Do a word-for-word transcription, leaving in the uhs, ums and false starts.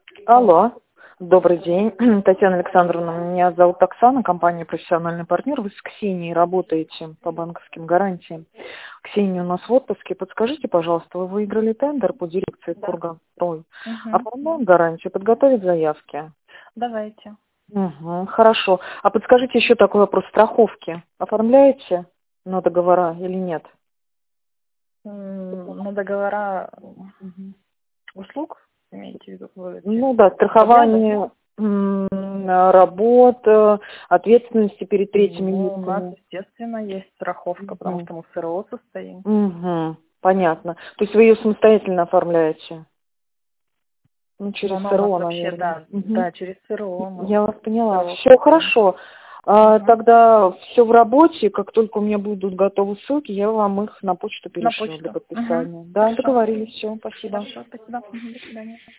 Алло, добрый день, Татьяна Александровна, меня зовут Оксана, компания «Профессиональный партнер». Вы с Ксенией работаете по банковским гарантиям. Ксения у нас в отпуске. Подскажите, пожалуйста, вы выиграли тендер по дирекции Да. Курганстрой. Мгм. Оформляем гарантию, подготовить заявки. Давайте. Угу, хорошо. А подскажите еще такой вопрос. Страховки оформляете на договора или нет? М, На договора услуг, имеете в виду, вы эти Ну да, подряда? страхование м, работа, ответственности перед третьими Ну, у нас, лицами. естественно, есть страховка, потому Мгм. что мы в СРО состоим. Мгм. Понятно. То есть вы ее самостоятельно оформляете? Ну, Но через она у нас СРО, вообще, наверное. да, Мгм. да, через СРО мы Я вас в поняла. СРО Все состоим. хорошо. А, Мгм. тогда все в работе. Как только у меня будут готовы ссылки, я вам их на почту На перешлю для почту. Мгм. подписания. Да, Хорошо. договорились. Все, спасибо. Хорошо, спасибо. Мгм. До свидания.